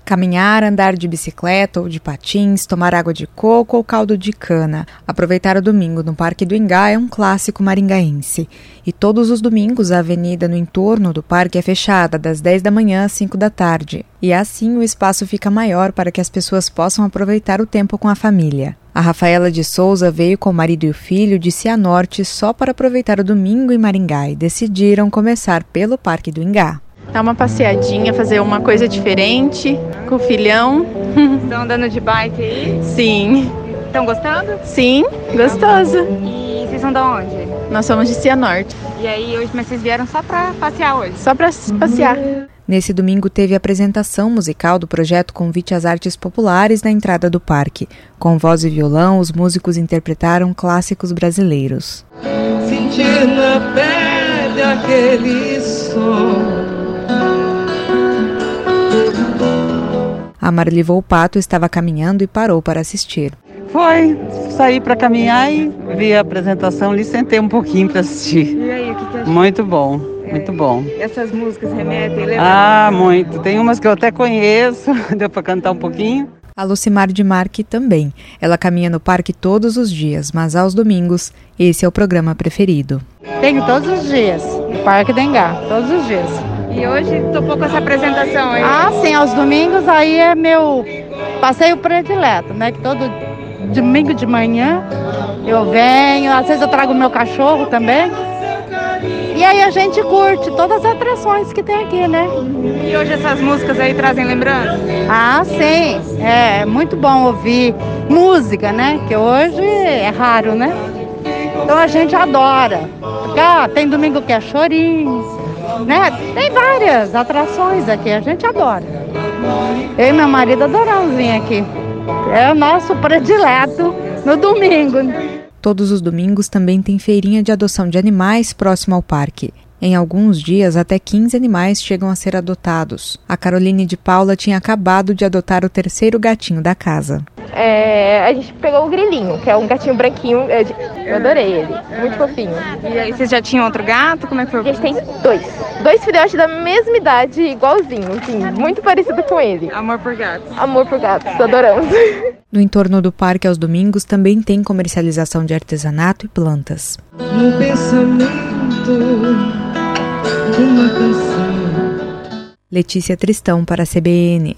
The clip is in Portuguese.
Caminhar, andar de bicicleta ou de patins, tomar água de coco ou caldo de cana. Aproveitar o domingo no Parque do Ingá é um clássico maringaense. E todos os domingos a avenida no entorno do parque é fechada das 10 da manhã às 5 da tarde. E assim o espaço fica maior para que as pessoas possam aproveitar o tempo com a família. A Rafaela de Souza veio com o marido e o filho de Cianorte só para aproveitar o domingo em Maringá e decidiram começar pelo Parque do Ingá. Dar uma passeadinha, fazer uma coisa diferente com o filhão. Estão andando de bike aí? Sim. Estão gostando? Sim, gostoso. E vocês são de onde? Nós somos de Cianorte. E aí hoje, mas vocês vieram só para passear hoje? Só para passear. Nesse domingo teve a apresentação musical do projeto Convite às Artes Populares na entrada do parque. Com voz e violão, os músicos interpretaram clássicos brasileiros. Sentir na pele aquele som. A Marli Volpato estava caminhando e parou para assistir. Saí para caminhar e vi a apresentação ali, sentei um pouquinho para assistir. E aí, o que achou? Muito bom, muito bom. Essas músicas remetem, lembra? Ah, muito. Tem umas que eu até conheço, deu para cantar um pouquinho. A Lucimar de Marque também. Ela caminha no parque todos os dias, mas aos domingos, esse é o programa preferido. Tenho todos os dias, no Parque do Ingá, todos os dias. E hoje topou com essa apresentação aí? Ah, sim, aos domingos aí é meu passeio predileto, né? Que todo domingo de manhã eu venho, às vezes eu trago meu cachorro também. E aí a gente curte todas as atrações que tem aqui, né? E hoje essas músicas aí trazem lembrança? Ah, sim, é muito bom ouvir música, né? Que hoje é raro, né? Então a gente adora. Porque, tem domingo que é chorinho, né? Tem várias atrações aqui, a gente adora. Eu e meu marido adoramos vir aqui. É o nosso predileto no domingo. Todos os domingos também tem feirinha de adoção de animais próximo ao parque. Em alguns dias, até 15 animais chegam a ser adotados. A Caroline de Paula tinha acabado de adotar o terceiro gatinho da casa. A gente pegou o Grilinho, que é um gatinho branquinho, eu adorei ele, muito fofinho. E aí, vocês já tinham outro gato? Como é que foi? A gente tem dois filhotes da mesma idade, igualzinho, assim, muito parecido com ele. Amor por gatos. Amor por gatos, adoramos. No entorno do parque, aos domingos, também tem comercialização de artesanato e plantas. No pensamento, uma canção. Letícia Tristão para a CBN.